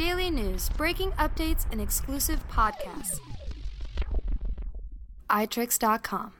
daily news, breaking updates, and exclusive podcasts. iTricks.com.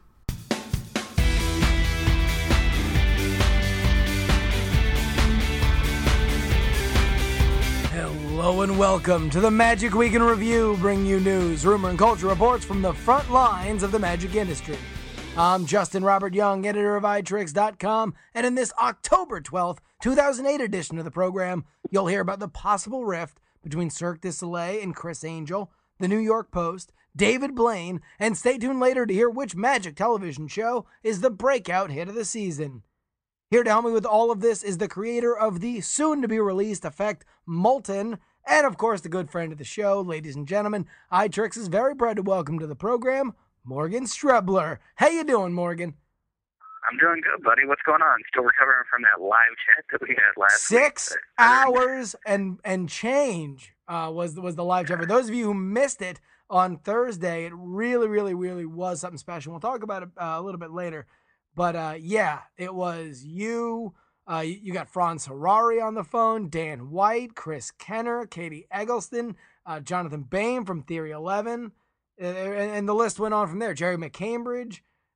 Hello and welcome to the Magic Week in Review, bringing you news, rumor, and culture reports from the front lines of the magic industry. I'm Justin Robert Young, editor of iTricks.com, and in this October 12th, 2008 edition of the program, you'll hear about the possible rift between Cirque du Soleil and Criss Angel, the New York Post, David Blaine, and stay tuned later to hear which magic television show is the breakout hit of the season. Here to help me with all of this is the creator of the soon-to-be-released effect, Molten, and of course the good friend of the show, ladies and gentlemen, iTricks is very proud to welcome to the program, Morgan Strebler. How you doing, Morgan? I'm doing good, buddy. What's going on? Still recovering from that live chat that we had last week. 6 hours and change was the live chat. For those of you who missed it on Thursday, it really was something special. We'll talk about it a little bit later. But yeah, it was you. You got Franz Harari on the phone, Dan White, Chris Kenner, Katie Eggleston, Jonathan Bain from Theory 11, and the list went on from there. Jerry McCambridge,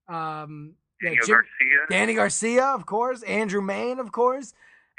Danny Garcia, of course, Andrew Main, of course,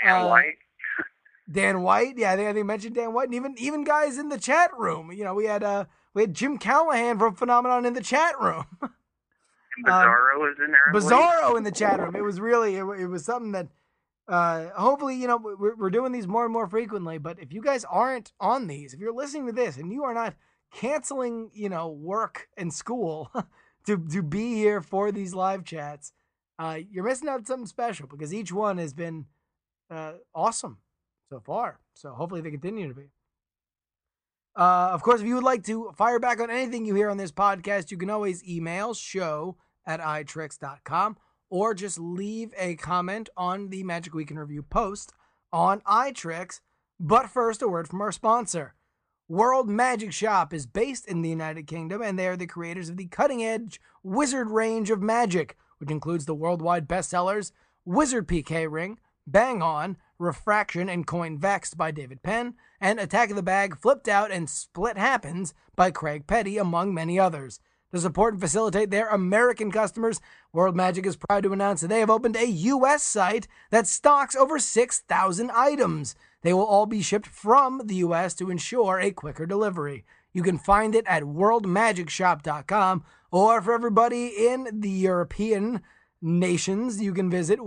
Dan White. Yeah, I think I mentioned Dan White, and even guys in the chat room. You know, we had Jim Callahan from Phenomenon in the chat room. Bizarro was in there. Bizarro in the chat room. It was really, it was something that, hopefully, you know, we're doing these more and more frequently. But if you guys aren't on these, if you're listening to this and you are not canceling, you know, work and school to be here for these live chats, you're missing out on something special because each one has been awesome so far. So hopefully they continue to be. Of course, if you would like to fire back on anything you hear on this podcast, you can always email show@itricks.com or just leave a comment on the Magic Week in Review post on iTricks. But first, a word from our sponsor. World Magic Shop is based in the United Kingdom, and they are the creators of the cutting-edge Wizard range of magic, which includes the worldwide bestsellers Wizard PK Ring, Bang On, Refraction and Coin Vexed by David Penn, and Attack of the Bag, Flipped Out, and Split Happens by Craig Petty, among many others. To support and facilitate their American customers, World Magic is proud to announce that they have opened a U.S. site that stocks over 6,000 items. They will all be shipped from the U.S. to ensure a quicker delivery. You can find it at worldmagicshop.com, or for everybody in the European nations, you can visit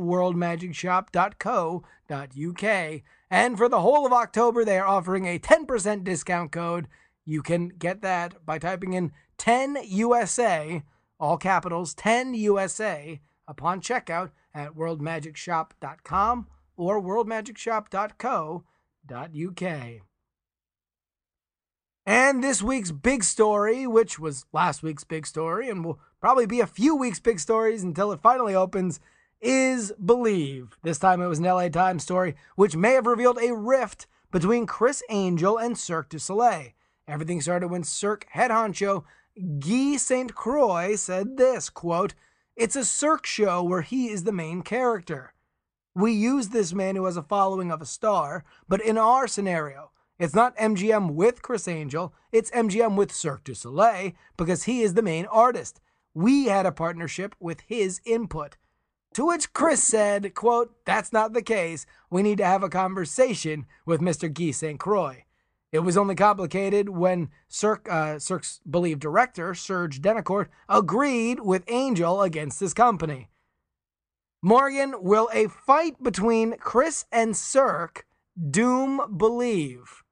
worldmagicshop.co.uk. And for the whole of October, they are offering a 10% discount code. You can get that by typing in 10USA, all capitals, 10USA, upon checkout at worldmagicshop.com or worldmagicshop.co.uk. And this week's big story, which was last week's big story, and will probably be a few weeks' big stories until it finally opens, is Believe. This time it was an LA Times story, which may have revealed a rift between Criss Angel and Cirque du Soleil. Everything started when Cirque head honcho Guy St. Croix said this, quote, "It's a Cirque show where he is the main character. We use this man who has a following of a star, but in our scenario, it's not MGM with Criss Angel, it's MGM with Cirque du Soleil because he is the main artist. We had a partnership with his input." To which Criss said, quote, "That's not the case. We need to have a conversation with Mr. Guy St. Croix." It was only complicated when Cirque's Believe director, Serge Denicourt, agreed with Angel against his company. Morgan, will a fight between Criss and Cirque doom Believe?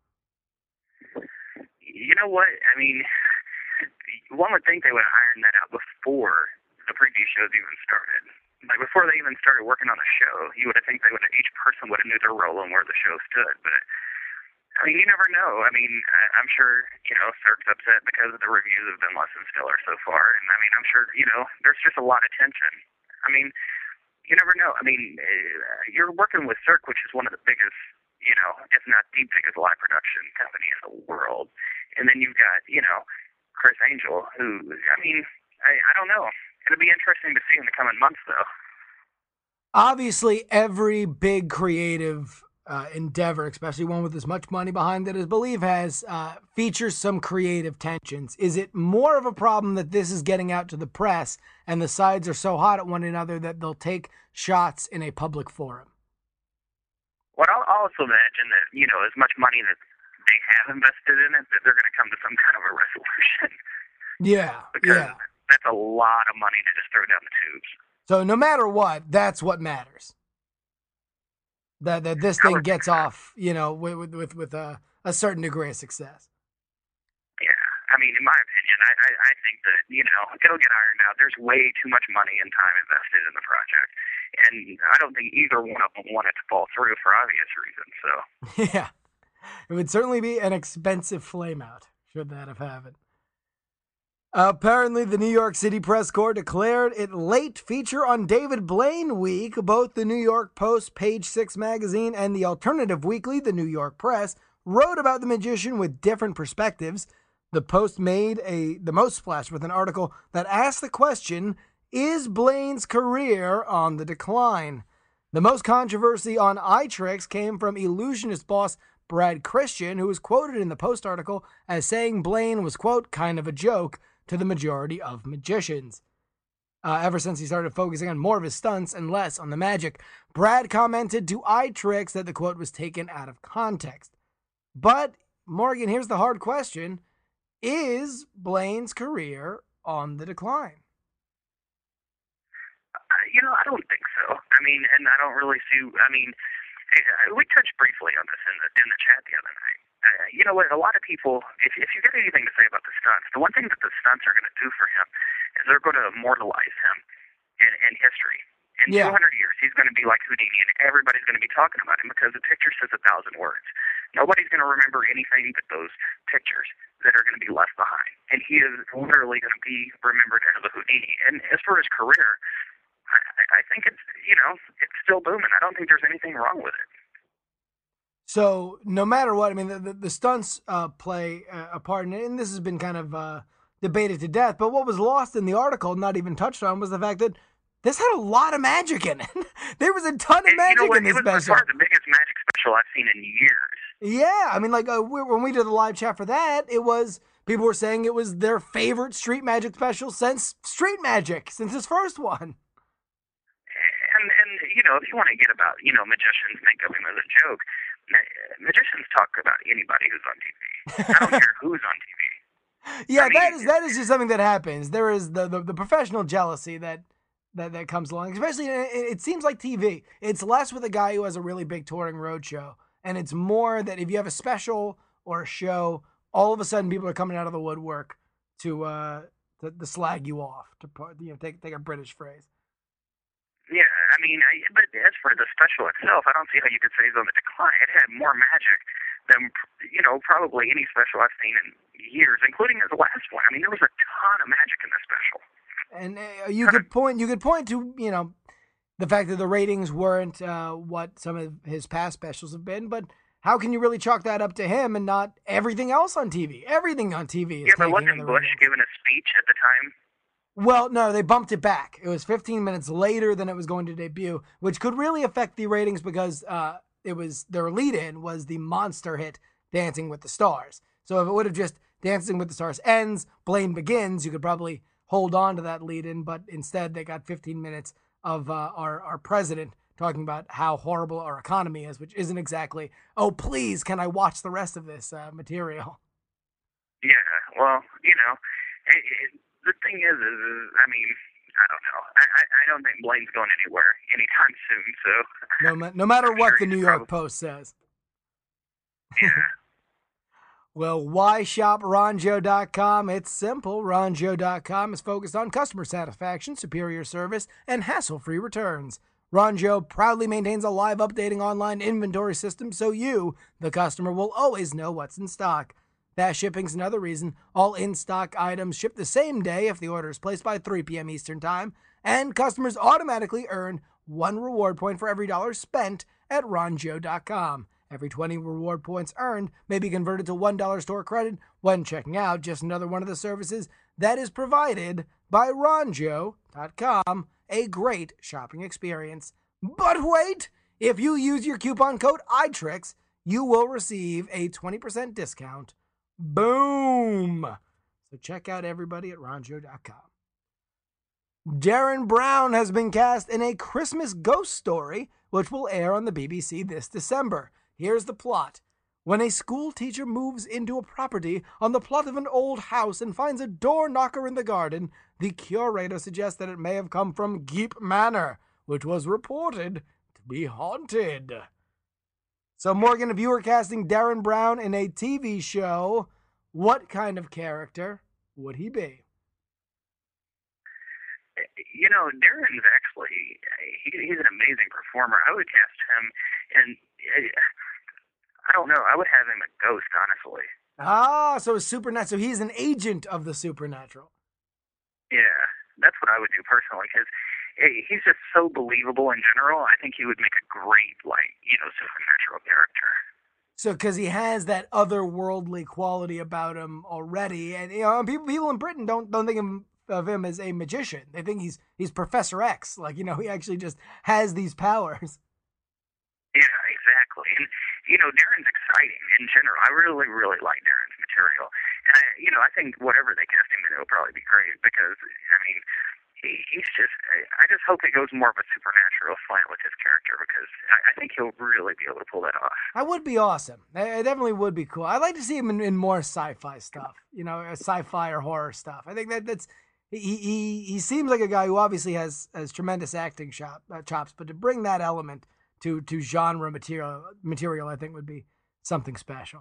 You know what? I mean, one would think they would iron that out before the preview shows even started. Like, before they even started working on the show, you would think each person would have knew their role and where the show stood. But, I mean, you never know. I mean, I'm sure, you know, Cirque's upset because the reviews have been less than stellar so far. And, I mean, I'm sure, you know, there's just a lot of tension. I mean, you never know. I mean, you're working with Cirque, which is one of the biggest, you know, if not the biggest live production company in the world. And then you've got, you know, Criss Angel, who, I mean, I don't know. It'll be interesting to see in the coming months, though. Obviously, every big creative endeavor, especially one with as much money behind it as Believe has, features some creative tensions. Is it more of a problem that this is getting out to the press and the sides are so hot at one another that they'll take shots in a public forum? Well, I'll also imagine that, as much money that they have invested in it, that they're going to come to some kind of a resolution. Yeah, because that's a lot of money to just throw down the tubes. So no matter what, that's what matters. That this thing gets off, with a certain degree of success. Yeah, I mean, in my opinion, I think that, it'll get ironed out. There's way too much money and time invested in the project. And I don't think either one of them want it to fall through for obvious reasons. So yeah, it would certainly be an expensive flameout, should that have happened. Apparently, the New York City Press Corps declared it late feature on David Blaine Week. Both the New York Post, Page 6 magazine, and the alternative weekly, the New York Press, wrote about the magician with different perspectives. The Post made the most splash with an article that asked the question, is Blaine's career on the decline? The most controversy on iTricks came from illusionist boss Brad Christian, who was quoted in the Post article as saying Blaine was, quote, kind of a joke to the majority of magicians. Ever since he started focusing on more of his stunts and less on the magic, Brad commented to iTricks that the quote was taken out of context. But, Morgan, here's the hard question. Is Blaine's career on the decline? I don't think so. I mean, and I don't really see, we touched briefly on this in the chat the other night. You know what? A lot of people, if you got anything to say about the stunts, the one thing that the stunts are going to do for him is they're going to immortalize him in history. In 200 years, he's going to be like Houdini, and everybody's going to be talking about him because the picture says 1,000 words. Nobody's going to remember anything but those pictures that are going to be left behind. And he is literally going to be remembered as a Houdini. And as for his career, I think it's still booming. I don't think there's anything wrong with it. So no matter what, I mean, the stunts play a part in it, and this has been kind of debated to death. But what was lost in the article, not even touched on, was the fact that this had a lot of magic in it. There was a ton of magic in this special. It was by far the biggest magic special I've seen in years. Yeah, I mean, when we did the live chat for that, people were saying it was their favorite street magic special since Street Magic, since his first one. And if you want to get about, magicians think of him as a joke, magicians talk about anybody who's on TV. I don't care who's on TV. Yeah, that is just something that happens. There is the professional jealousy that comes along, especially it seems like TV. It's less with a guy who has a really big touring road show, and it's more that if you have a special or a show, all of a sudden people are coming out of the woodwork to slag you off, to take a British phrase. Yeah, but as for the special itself, I don't see how you could say it's on the decline. It had more magic than, probably any special I've seen in years, including the last one. I mean, there was a ton of magic in this special. And you could point to, the fact that the ratings weren't what some of his past specials have been, but how can you really chalk that up to him and not everything else on TV? Everything on TV is but wasn't Bush giving a speech at the time? Well, no, they bumped it back. It was 15 minutes later than it was going to debut, which could really affect the ratings because their lead-in was the monster hit Dancing with the Stars. So if it would have just Dancing with the Stars ends, Blaine Begins, you could probably hold on to that lead-in, but instead they got 15 minutes of our president talking about how horrible our economy is, which isn't exactly, oh, please, can I watch the rest of this material? Yeah, well, the thing is, I don't know. I don't think Blaine's going anywhere anytime soon. So no matter what the New York Post says. Yeah. Well, why shop Ronjoe.com? It's simple. Ronjoe.com is focused on customer satisfaction, superior service, and hassle-free returns. Ronjoe proudly maintains a live updating online inventory system so you, the customer, will always know what's in stock. Fast shipping's another reason. All in-stock items ship the same day if the order is placed by 3 p.m. Eastern Time, and customers automatically earn 1 reward point for every $1 spent at Ronjoe.com. Every 20 reward points earned may be converted to $1 store credit when checking out. Just another one of the services that is provided by Ronjoe.com. A great shopping experience. But wait! If you use your coupon code iTricks, you will receive a 20% discount. Boom! So check out everybody at ronjoe.com. Darren Brown has been cast in a Christmas ghost story, which will air on the BBC this December. Here's the plot. When a school teacher moves into a property on the plot of an old house and finds a door knocker in the garden, the curator suggests that it may have come from Geep Manor, which was reported to be haunted. So, Morgan, if you were casting Darren Brown in a TV show, what kind of character would he be? You know, Darren's actually, he's an amazing performer. I would cast him, and I don't know, I would have him a ghost, honestly. Ah, so a supernatural. So he's an agent of the supernatural. Yeah, that's what I would do personally, because he's just so believable in general. I think he would make a great, supernatural character. So, because he has that otherworldly quality about him already, and people in Britain don't think of him as a magician. They think he's Professor X. He actually just has these powers. Yeah, exactly. And Darren's exciting in general. I really, really like Darren's material, and I think whatever they cast him in, it'll probably be great because he's just. I just hope it goes more of a supernatural slant with his character because I think he'll really be able to pull that off. That would be awesome. It definitely would be cool. I'd like to see him in more sci-fi stuff. Sci-fi or horror stuff. I think that's. He seems like a guy who obviously has tremendous acting chops, but to bring that element to genre material, I think would be something special.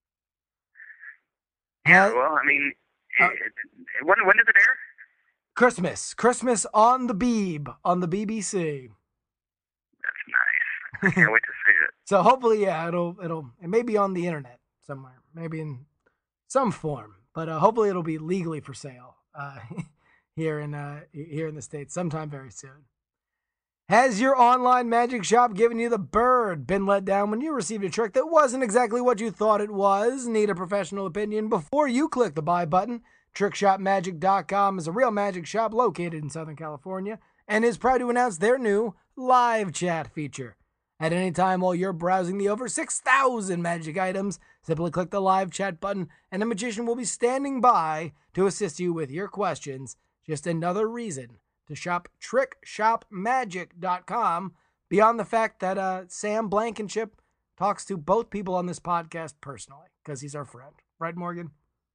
Yeah, well, when does it air? Christmas on the Beeb on the BBC. That's nice. I can't wait to see it. So hopefully, yeah, it may be on the internet somewhere, maybe in some form, but hopefully it'll be legally for sale here in the States sometime very soon. Has your online magic shop given you the bird? Been let down when you received a trick that wasn't exactly what you thought it was? Need a professional opinion before you click the buy button? TrickShopMagic.com is a real magic shop located in Southern California and is proud to announce their new live chat feature. At any time while you're browsing the over 6,000 magic items, simply click the live chat button and a magician will be standing by to assist you with your questions. Just another reason to shop TrickShopMagic.com beyond the fact that Sam Blankenship talks to both people on this podcast personally because he's our friend. Right, Morgan?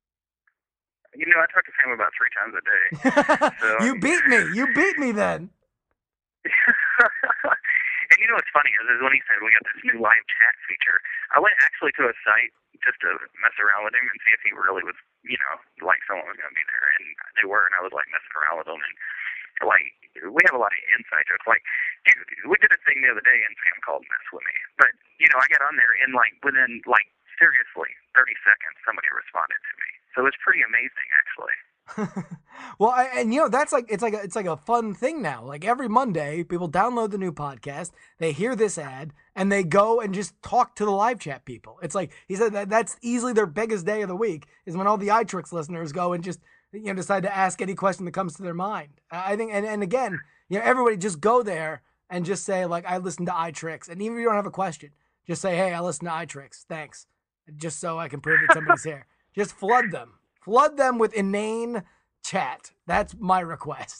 I talk to Sam about 3 times a day. So. You beat me then. And what's funny is when he said we got this new live chat feature, I went actually to a site just to mess around with him and see if he really was, like someone was going to be there. And they were, and I was messing around with him. And we have a lot of inside jokes. Dude, we did a thing the other day and Sam called and messed with me. But, I got on there and within seriously 30 seconds somebody responded to me. So it's pretty amazing actually. Well, that's it's like a fun thing now. Like every Monday, people download the new podcast, they hear this ad, and they go and just talk to the live chat people. It's like he said that's easily their biggest day of the week is when all the iTricks listeners go and just decide to ask any question that comes to their mind. I think, and again, everybody just go there and just say I listen to iTricks, and even if you don't have a question, just say, hey, I listen to iTricks, thanks, just so I can prove that somebody's here. Just flood them with inane chat. That's my request.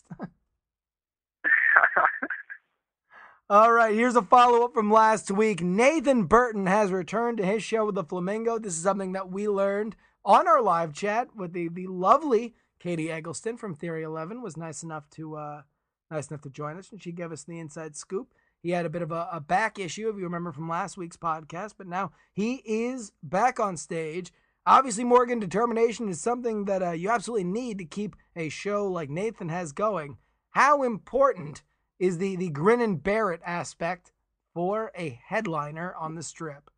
All right, here's a follow-up from last week. Nathan Burton has returned to his show with the Flamingo. This is something that we learned on our live chat with the lovely Katie Eggleston from Theory 11 was nice enough to join us, and she gave us the inside scoop. He had a bit of a back issue, if you remember from last week's podcast, but now he is back on stage. Obviously, Morgan, determination is something that you absolutely need to keep a show like Nathan has going. How important is the grin and bear it aspect for a headliner on the Strip?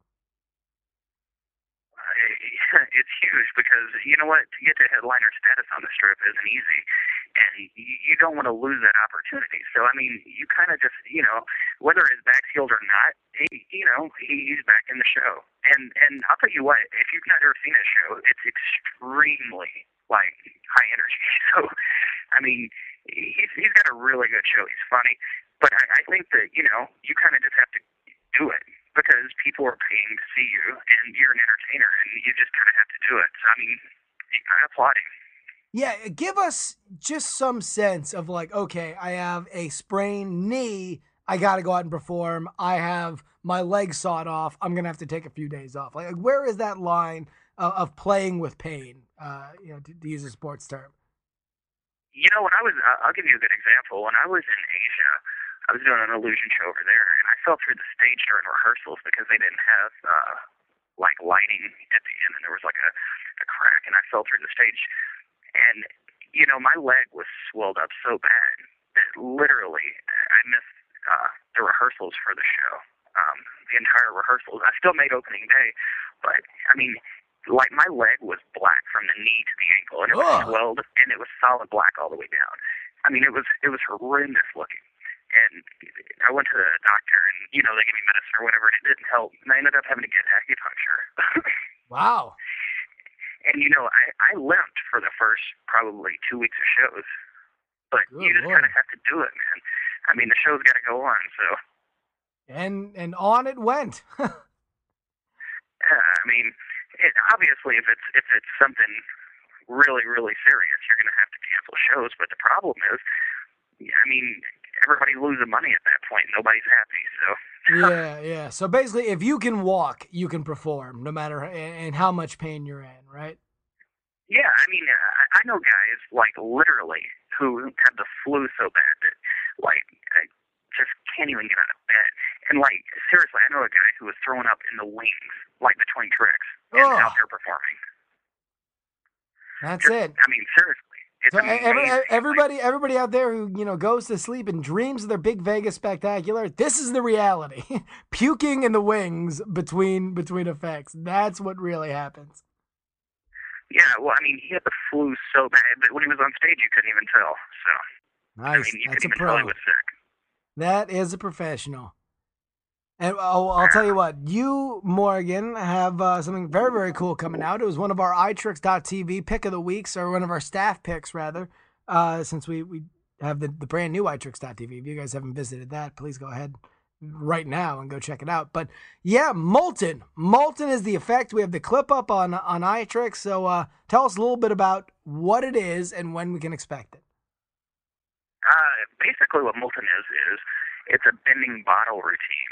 It's huge because, to get to headliner status on the Strip isn't easy. And you don't want to lose that opportunity. So, you kind of just, whether his back's healed or not, he's back in the show. And I'll tell you what, if you've never seen his show, it's extremely, high energy. So, he's got a really good show. He's funny. But I think that, you kind of just have to do it because people are paying to see you, and you're an entertainer, and you just kind of have to do it. So, I mean, I applaud him. Yeah, give us just some sense of like, okay, I have a sprained knee. I got to go out and perform. I have my leg sawed off. I'm going to have to take a few days off. Like where is that line of playing with pain, to use a sports term? When I was, I'll give you a good example. When I was in Asia, I was doing an illusion show over there, and I fell through the stage during rehearsals because they didn't have, lighting at the end, and there was like a crack, and I fell through the stage. And, my leg was swelled up so bad that literally I missed the rehearsals for the show, the entire rehearsals. I still made opening day, but, I mean, like my leg was black from the knee to the ankle, and it was swelled, and it was solid black all the way down. I mean, it was horrendous looking. And I went to the doctor, and, they gave me medicine or whatever, and it didn't help. And I ended up having to get acupuncture. Wow. And, I limped for the first probably 2 weeks of shows. But Good you just Lord. kind of have to do it, man. I mean, the show's got to go on, so. And on it went. Yeah, I mean, obviously, if it's something really, really serious, you're going to have to cancel shows. But the problem is, I mean, everybody losing money at that point. Nobody's happy, so. Yeah. So basically, if you can walk, you can perform, no matter and how much pain you're in, right? Yeah, I mean, I know guys, like, literally, who have the flu so bad that, like, just can't even get out of bed. And, like, seriously, I know a guy who was throwing up in the wings, like, between tricks, and out there performing. That's it. I mean, seriously. It's So amazing. everybody out there who goes to sleep and dreams of their big Vegas spectacular, this is the reality. Puking in the wings between effects. That's what really happens. Yeah, well, I mean, he had the flu so bad that when he was on stage, you couldn't even tell. So, Nice. I mean, you That's couldn't a even tell he pro. was sick. That is a professional. And I'll tell you what, you, Morgan, have something very, very cool coming out. It was one of our iTricks.tv pick of the weeks, or one of our staff picks, rather, since we have the brand new iTricks.tv. If you guys haven't visited that, please go ahead right now and go check it out. But yeah, Molten. Molten is the effect. We have the clip up on iTricks. So tell us a little bit about what it is and when we can expect it. Basically, what Molten is it's a bending bottle routine.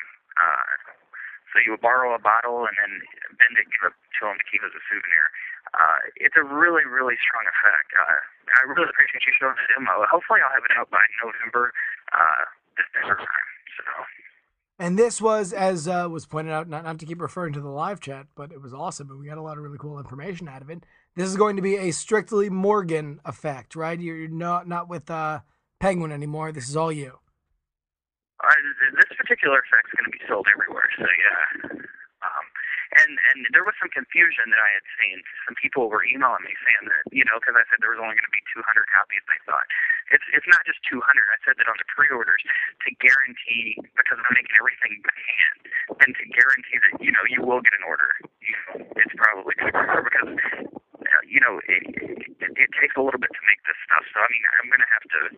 So you would borrow a bottle and then bend it, give it to them to keep as a souvenir. It's a really, really strong effect. I really appreciate you showing the demo. Hopefully I'll have it out by November, December time. So. And this was, as was pointed out, not to keep referring to the live chat, but it was awesome, and we got a lot of really cool information out of it. This is going to be a strictly Morgan effect, right? You're not with Penguin anymore. This is all you. This particular effect is going to be sold everywhere, so yeah. And there was some confusion that I had seen. Some people were emailing me saying that, because I said there was only going to be 200 copies, they thought. It's not just 200. I said that on the pre-orders to guarantee, because I'm making everything by hand, and to guarantee that, you will get an order. It's probably going to go because, it takes a little bit to make this stuff. So, I mean, I'm going to have to,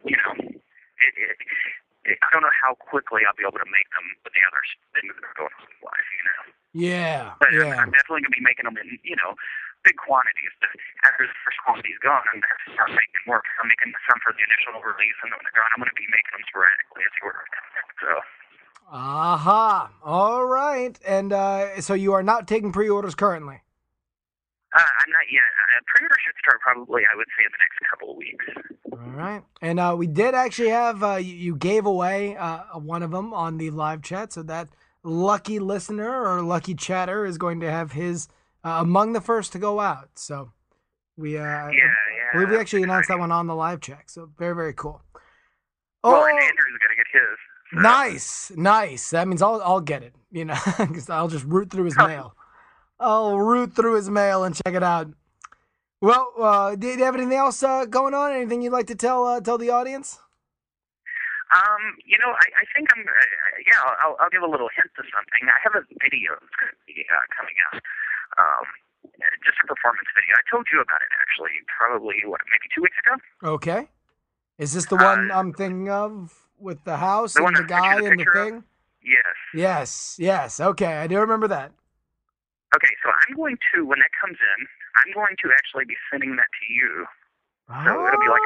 I don't know how quickly I'll be able to make them with the other things that are going on in life, Yeah. But yeah. I'm definitely going to be making them in, big quantities. But after the first quantity's gone, I'm going to have to start making more. I'm making some for the initial release, and then when they're gone, I'm going to be making them sporadically as you order them. So. Aha. All right. And so you are not taking pre-orders currently? I'm not yet. Pre-order should start probably, I would say, in the next couple of weeks. All right. And we did actually have, you gave away one of them on the live chat, so that lucky listener or lucky chatter is going to have his among the first to go out. So we, I believe we actually announced that one on the live chat. So very, very cool. Well, and Andrew's going to get his. So. Nice. That means I'll get it, because I'll just root through his mail. I'll root through his mail and check it out. Well, do you have anything else going on? Anything you'd like to tell the audience? I think I'll give a little hint to something. I have a video that's going to be coming out. Just a performance video. I told you about it, actually, probably, maybe 2 weeks ago? Okay. Is this the one I'm thinking of with the house and the guy and the thing? Yes. Yes. Okay, I do remember that. Okay, so I'm going to, when that comes in, I'm going to actually be sending that to you. So it'll be like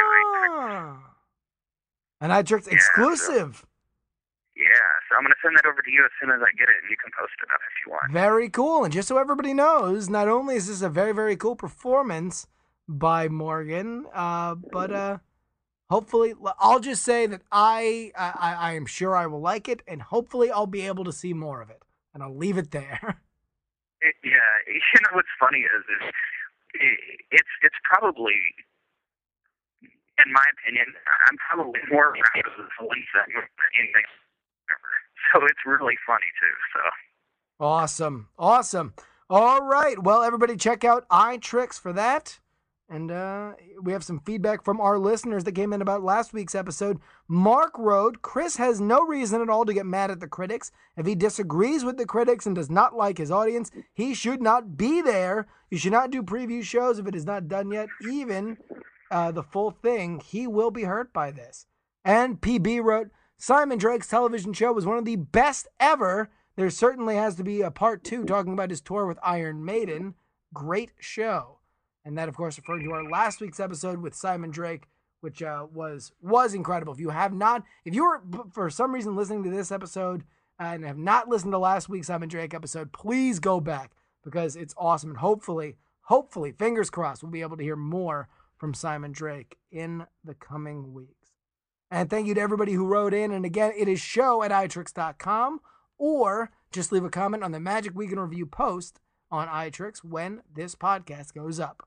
an iTricks exclusive. So I'm going to send that over to you as soon as I get it, and you can post it up if you want. Very cool. And just so everybody knows, not only is this a very, very cool performance by Morgan, but hopefully, I'll just say that I am sure I will like it, and hopefully I'll be able to see more of it. And I'll leave it there. You know what's funny is it's probably, in my opinion, I'm probably more proud of the one segment than anything ever. So it's really funny too. So awesome. All right, well, everybody, check out iTricks for that. And we have some feedback from our listeners that came in about last week's episode. Mark wrote, Chris has no reason at all to get mad at the critics. If he disagrees with the critics and does not like his audience, he should not be there. You should not do preview shows if it is not done yet. Even the full thing, he will be hurt by this. And PB wrote, Simon Drake's television show was one of the best ever. There certainly has to be a part 2 talking about his tour with Iron Maiden. Great show. And that, of course, referring to our last week's episode with Simon Drake, which was incredible. If you were for some reason listening to this episode and have not listened to last week's Simon Drake episode, please go back because it's awesome. And hopefully, fingers crossed, we'll be able to hear more from Simon Drake in the coming weeks. And thank you to everybody who wrote in. And again, it is show@itricks.com, or just leave a comment on the Magic Week in Review post on iTricks when this podcast goes up.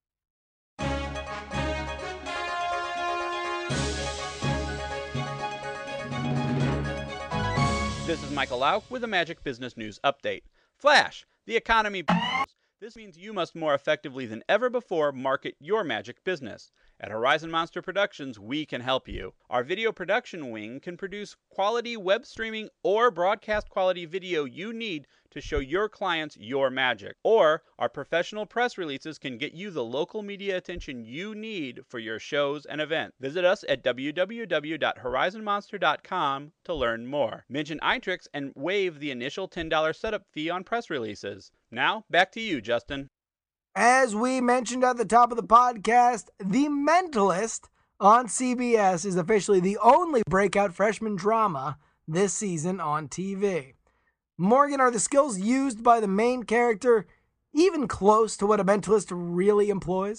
This is Michael Lauk with a Magic Business News Update. Flash! The economy blows. This means you must more effectively than ever before market your Magic business. At Horizon Monster Productions, we can help you. Our video production wing can produce quality web streaming or broadcast quality video you need to show your clients your magic. Or our professional press releases can get you the local media attention you need for your shows and events. Visit us at www.horizonmonster.com to learn more. Mention iTricks and waive the initial $10 setup fee on press releases. Now, back to you, Justin. As we mentioned at the top of the podcast, The Mentalist on CBS is officially the only breakout freshman drama this season on TV. Morgan, are the skills used by the main character even close to what a mentalist really employs?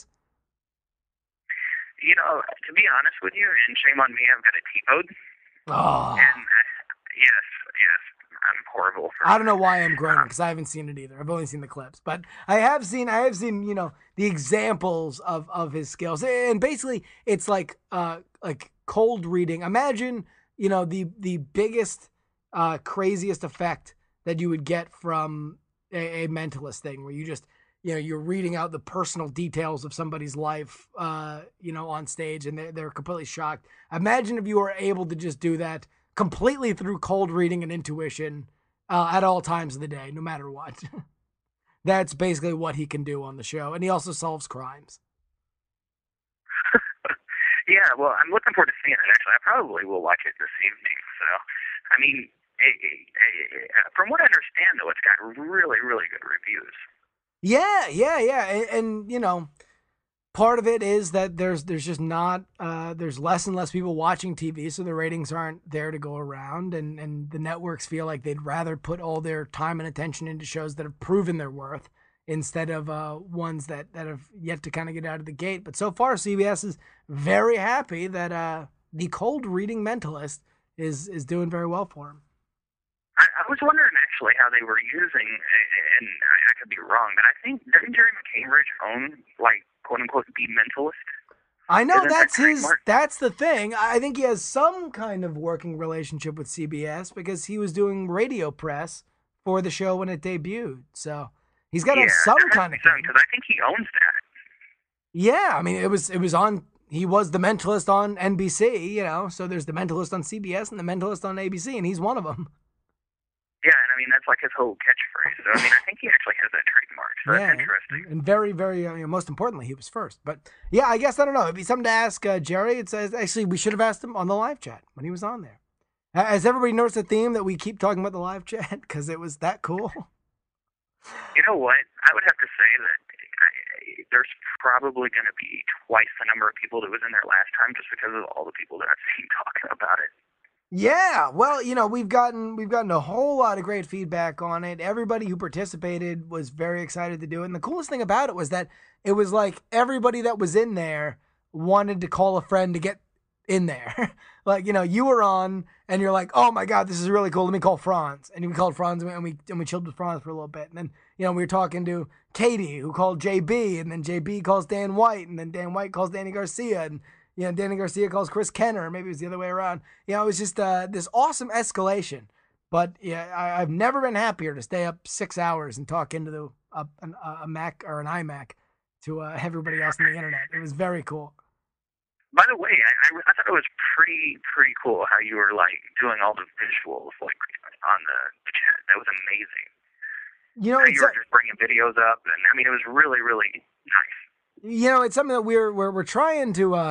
You know, to be honest with you, and shame on me, I've got a T-mode. Oh. And yes, I'm horrible for I don't know why I'm groaning because I haven't seen it either. I've only seen the clips, but I have seen, the examples of his skills. And basically it's like cold reading. Imagine, the biggest, craziest effect that you would get from a mentalist thing where you just, you're reading out the personal details of somebody's life, on stage and they're completely shocked. Imagine if you were able to just do that completely through cold reading and intuition at all times of the day, no matter what. That's basically what he can do on the show. And he also solves crimes. Yeah, well, I'm looking forward to seeing it, actually. I probably will watch it this evening. So, I mean, from what I understand, though, it's got really, really good reviews. Yeah. And part of it is that there's just not, there's less and less people watching TV, so the ratings aren't there to go around, and the networks feel like they'd rather put all their time and attention into shows that have proven their worth instead of ones that have yet to kind of get out of the gate. But so far, CBS is very happy that the cold reading mentalist is doing very well for him. I was wondering actually how they were using, and I could be wrong, but I think doesn't Jerry McCambridge own quote unquote the mentalist? I know that's the thing. I think he has some kind of working relationship with CBS because he was doing radio press for the show when it debuted. So he's got to have some kind of thing. Because I think he owns that. Yeah, I mean it was on. He was the mentalist on NBC, So there's the mentalist on CBS and the mentalist on ABC, and he's one of them. Yeah, and I mean, that's like his whole catchphrase. So, I mean, I think he actually has that trademark, so that's interesting. And very, very, most importantly, he was first. But, yeah, I guess, I don't know. It'd be something to ask Jerry. It says, actually, we should have asked him on the live chat when he was on there. Has everybody noticed the theme that we keep talking about the live chat? Because it was that cool. You know what? I would have to say that there's probably going to be twice the number of people that was in there last time just because of all the people that I've seen talking about it. Yeah, well, we've gotten a whole lot of great feedback on it. Everybody who participated was very excited to do it. And the coolest thing about it was that it was like everybody that was in there wanted to call a friend to get in there. Like, you were on and you're like, oh my God, this is really cool. Let me call Franz. And we called Franz and we chilled with Franz for a little bit. And then, we were talking to Katie, who called JB, and then JB calls Dan White, and then Dan White calls Danny Garcia, and Danny Garcia calls Chris Kenner. Maybe it was the other way around. It was just this awesome escalation. But yeah, I've never been happier to stay up 6 hours and talk into a Mac or an iMac to everybody else on the internet. It was very cool. By the way, I thought it was pretty cool how you were like doing all the visuals like on the chat. That was amazing. You were just bringing videos up, and I mean, it was really, really nice. It's something that we're trying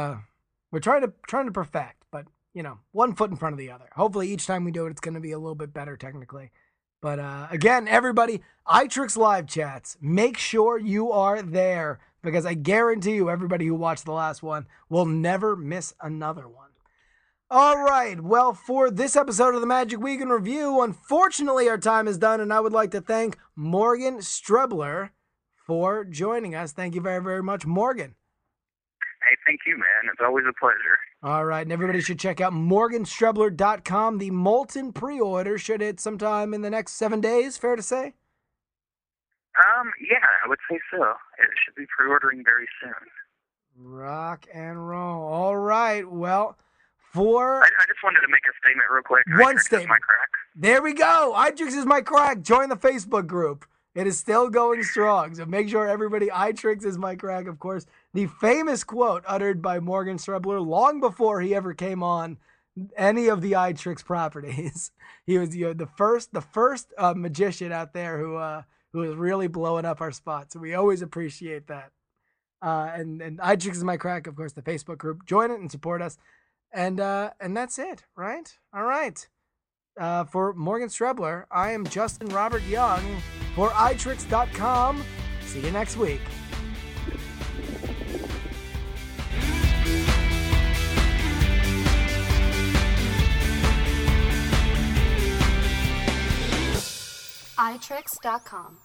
to perfect, but one foot in front of the other. Hopefully, each time we do it, it's going to be a little bit better technically. But again, everybody, iTricks live chats, make sure you are there because I guarantee you, everybody who watched the last one will never miss another one. All right, well, for this episode of the Magic Week in Review, unfortunately, our time is done, and I would like to thank Morgan Strebler for joining us. Thank you very, very much, Morgan. Hey, thank you, man. It's always a pleasure. All right, and everybody should check out morganstrebler.com. The Molten pre-order should hit sometime in the next 7 days, fair to say? Yeah, I would say so. It should be pre-ordering very soon. Rock and roll. All right, well... I just wanted to make a statement real quick. One statement. Is my crack. There we go. iTricks is my crack. Join the Facebook group. It is still going strong. So make sure everybody, iTricks is my crack. Of course, the famous quote uttered by Morgan Strebler long before he ever came on any of the iTricks properties. He was the first magician out there who was really blowing up our spot. So we always appreciate that. And iTricks is my crack. Of course, the Facebook group. Join it and support us. And that's it, right? All right. For Morgan Strebler, I am Justin Robert Young for iTricks.com. See you next week. iTricks.com